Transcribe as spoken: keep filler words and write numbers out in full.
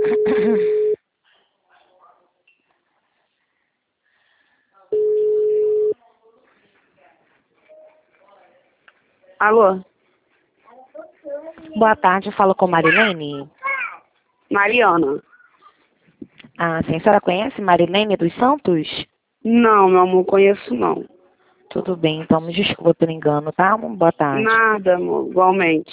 Alô? Boa tarde, eu falo com Marilene. Mariana? Ah, sim. A senhora conhece Marilene dos Santos? Não, meu amor, conheço não. Tudo bem, então me desculpa pelo engano, tá? Boa tarde. Nada, amor, igualmente.